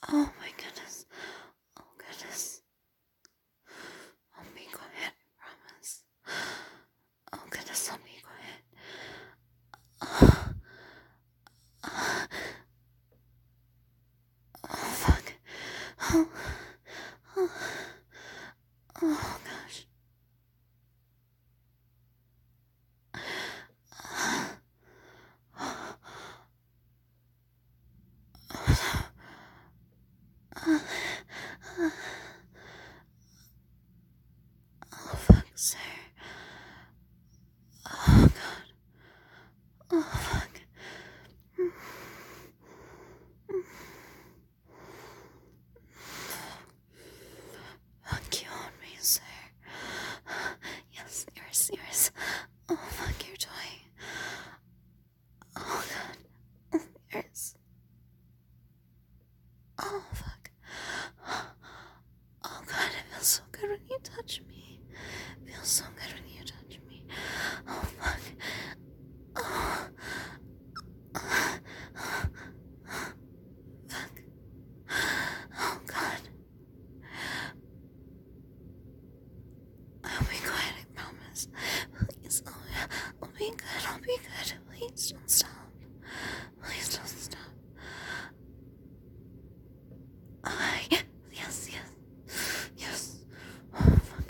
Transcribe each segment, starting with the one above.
Oh my goodness. Oh goodness. I'll be quiet, I promise. Oh goodness, I'll be quiet. Oh fuck. Oh, oh, oh gosh. Oh fuck, sir. Oh god. Oh fuck. Fuck you on me, sir. Yes, yours. Oh fuck, your toy. Oh god. Yours. Oh fuck. Oh god, it feels so good when you touch me. It feels so good when you touch me. Oh fuck. Oh. Fuck. Oh god. I'll be quiet, I promise. Please. I'll be good. I'll be good. Please don't stop. Please don't stop. Yes. Yes. Oh fuck.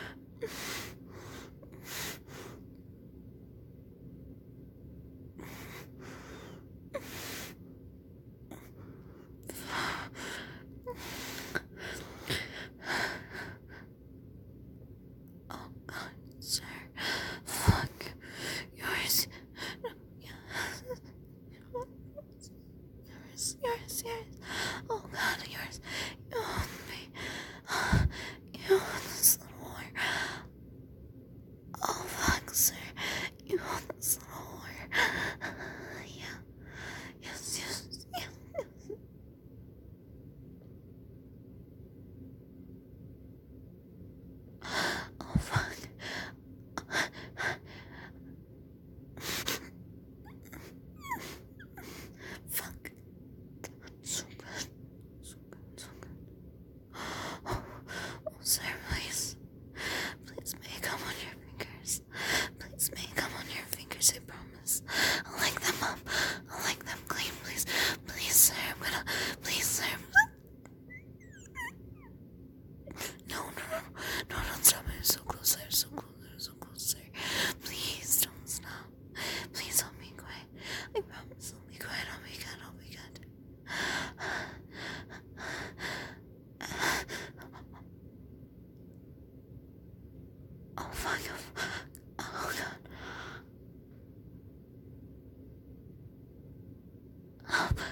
Oh god, sir. Fuck. Yours. Yours. Oh god, yours. You want me. You want this little whore. Oh fuck, sir. You want this little whore. Yeah. Yes. Oh fuck. Fuck. So good. Oh, sir, please. Please may I come on your fingers. Please may I come on your fingers, I promise. I'll lick them up. I'll lick them clean, please. Please, sir, please, sir. No, don't stop. I'm so close, sir. Please don't stop. Please I'll be quiet. I promise I'll be quiet. I'll be good. Oh fuck. Oh god.